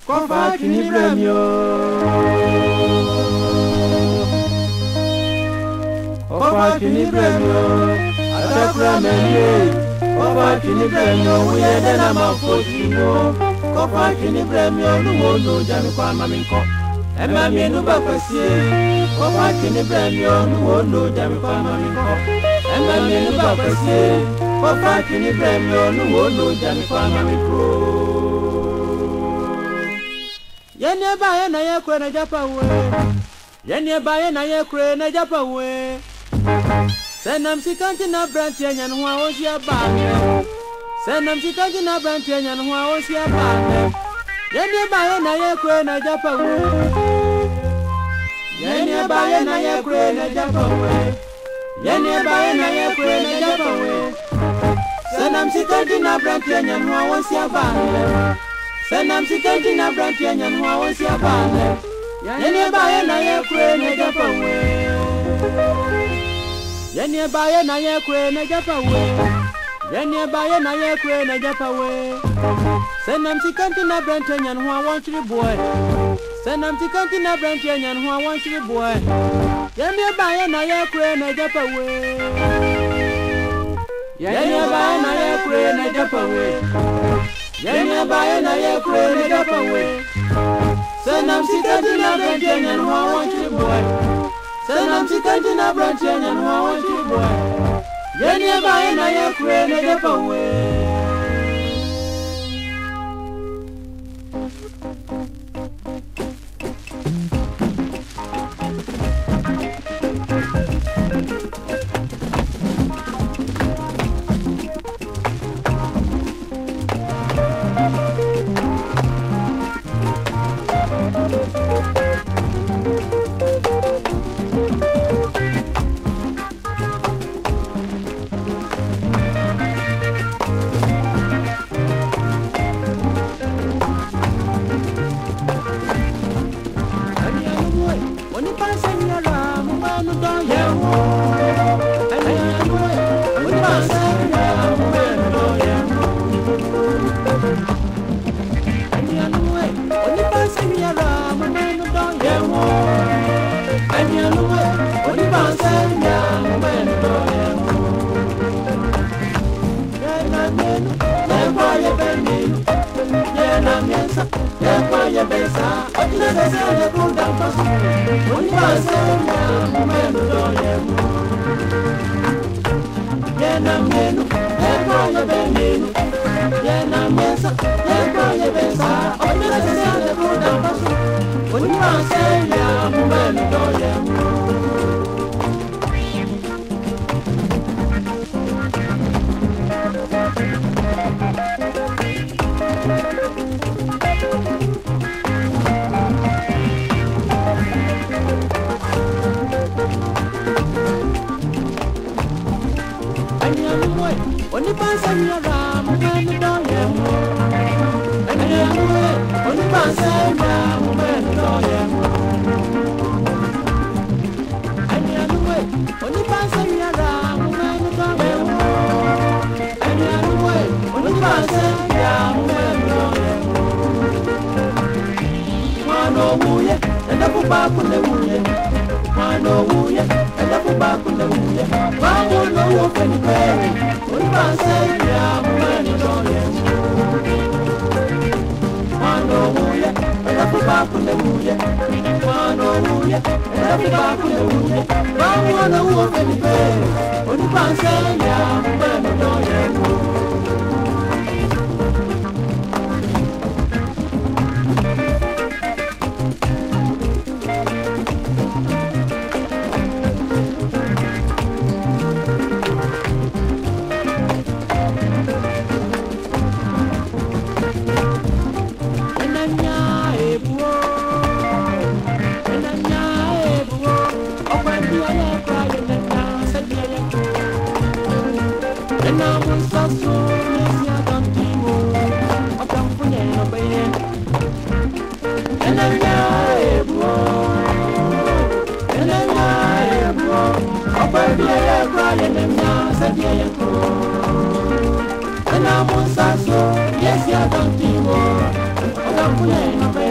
Kofa chini bremio. Kofa chini bremio. Atakura meni. Kofa chini bremio. Uyede na mafojimo. Kofa chini bremio. Numono jami kwa maminko. Ema mienu bakwasi. Kofa chini bremio. Numono jami kwa maminko. Ema mienu bakwasi. Kofa chini bremio. Numono jami kwa maminko. Yenye baye na ye kure na japa we. Yenye baye na ye kure na japa we. Senam sikanti na branti ya nyanwa osi abane. Senam sikanti na branti ya nyanwa osi abane. Yenye baye na ye kure na japa we. Yenye baye na ye kure na japa we. Yenye baye na ye kure na japa we. Senam sikanti na branti ya nyanwa osi abane. Senam sikanti na branti ya nyanwa osi abane. Yenye baye na ye kure na japa we. Yenye baye na ye kure na japa we. Yenye baye na ye kure na japa we. Senam sikanti na branti ya nyanwa wanchiri boy. Senam sikanti na branti ya nyanwa wanchiri boy. Yenye baye na ye kure na japa we. Yenye baye na ye kure na japa we. Yenye baye na ye kure na japa we. Senam sikanti na branti ya nyanwa wanchiri boy. Senam sikanti na branti ya nyanwa wanchiri boy. Yenye baye na ye kure na japa we. Yes,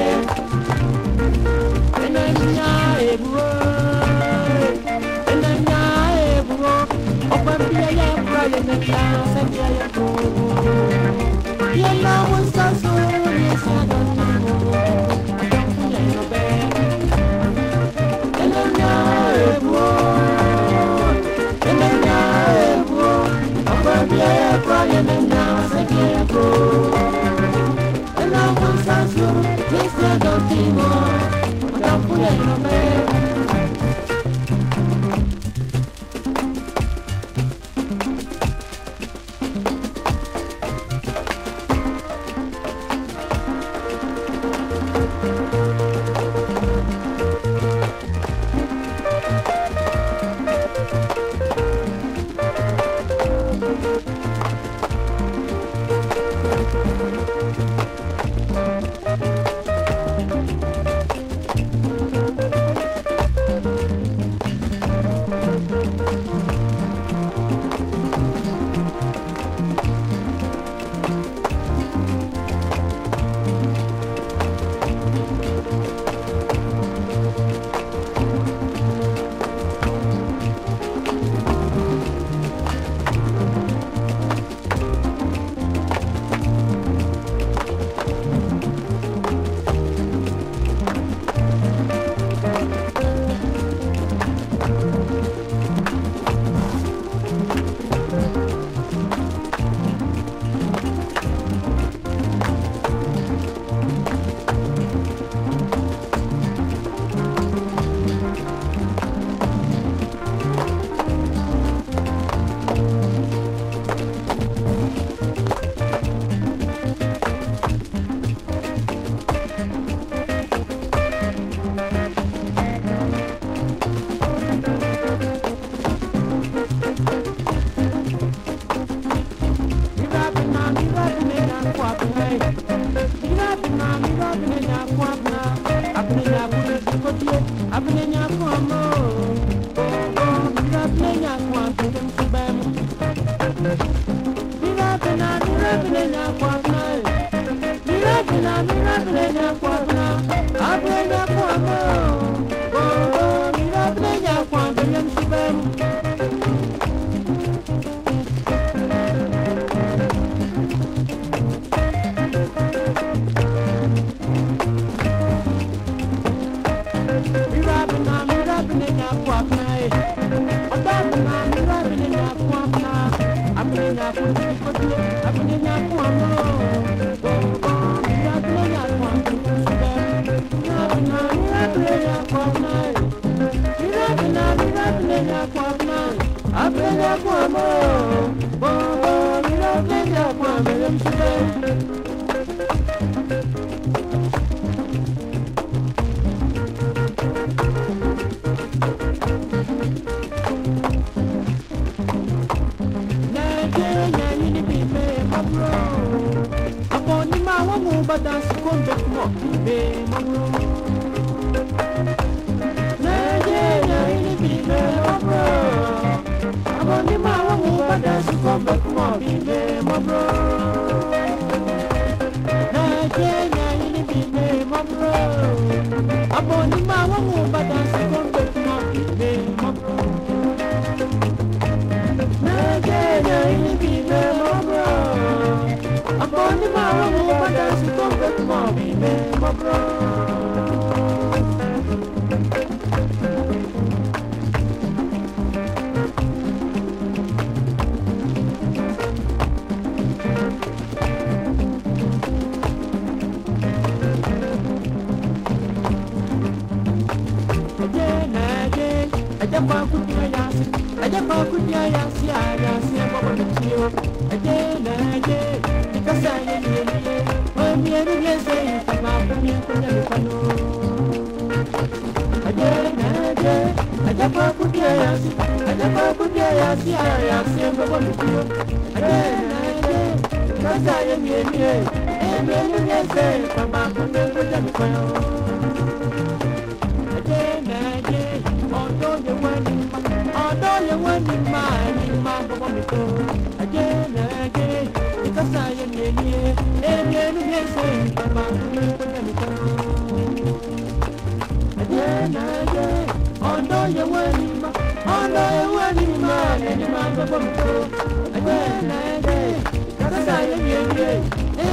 Oh, no, you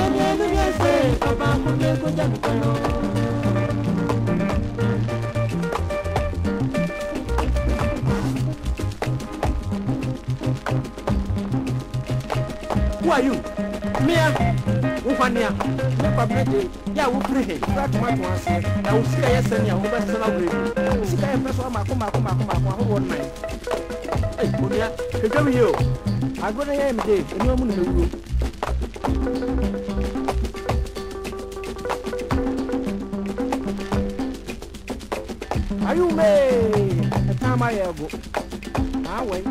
Who are you? Mia, Ufania, Papa Betty, Yawu Pretty, that much once. I will see a yes and your best celebrity. See, I press on my one night. Hey, Munia, you come here. I go to him, Dave, and you're moving the room. Are you made? The time I ever go. I'll wait.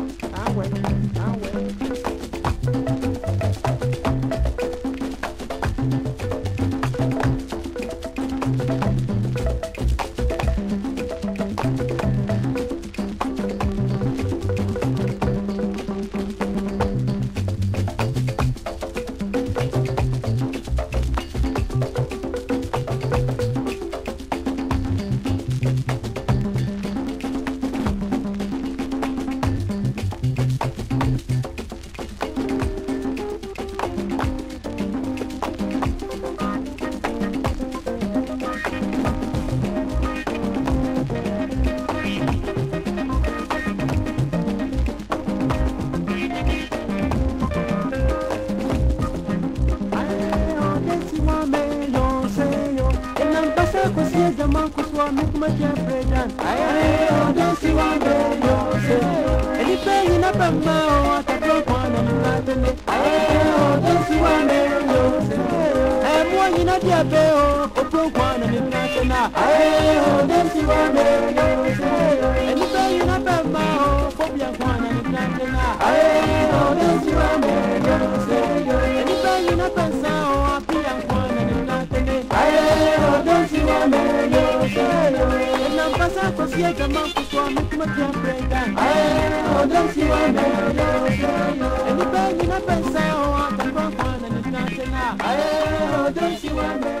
Don't you want